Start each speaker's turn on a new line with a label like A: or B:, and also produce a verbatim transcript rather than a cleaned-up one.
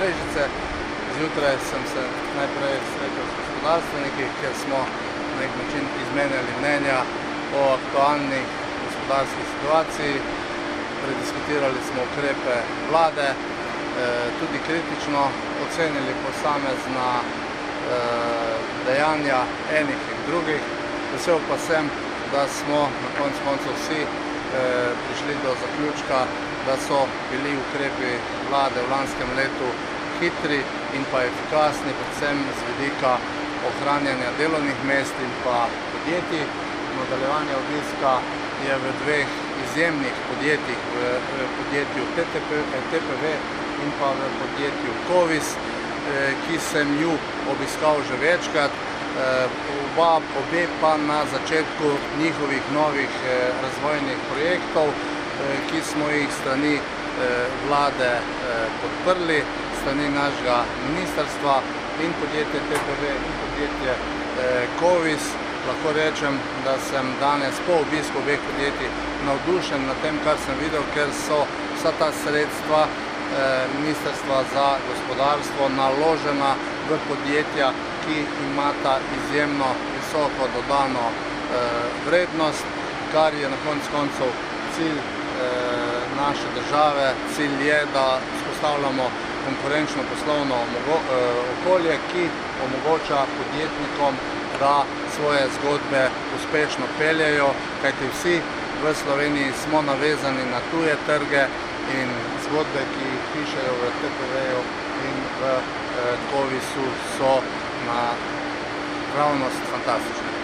A: Brežice. Zjutraj sem se najprej srečal s gospodarstveniki, kjer smo na nek način izmenjali mnenja o aktualni gospodarski situaciji. Prediskutirali smo ukrepe vlade, tudi kritično ocenili posamezna dejanja enih in drugih. Vesel pa sem, da smo na koncu koncev vsi prišli do zaključka, da so bili ukrepi vlade v lanskem letu hitri in pa efikasni, predvsem z vidika ohranjanja delovnih mest in pa podjetij. Nadaljevanje obiska je v dveh izjemnih podjetjih, v podjetju T P V in pa v podjetju Kovis, ki sem ju obiskal že večkrat, oba, obe pa na začetku njihovih novih razvojnih projektov, ki smo jih strani vlade podprli, strani našega ministrstva in podjetje T P V in podjetje Kovis. Lahko rečem, da sem danes po obisku obeh podjetij navdušen nad tem, kar sem videl, ker so vsa ta sredstva Ministrstva za gospodarstvo naložena v podjetja, ki imata izjemno visoko dodano vrednost, kar je na koncu koncev cilj naše države. Cilj je, da vzpostavljamo konkurenčno poslovno okolje, ki omogoča podjetnikom, da svoje zgodbe uspešno peljejo, kajti vsi v Sloveniji smo navezani na tuje trge in zgodbe, ki jih pišejo v T P V-ju in v Kovisu, so naravnost fantastične.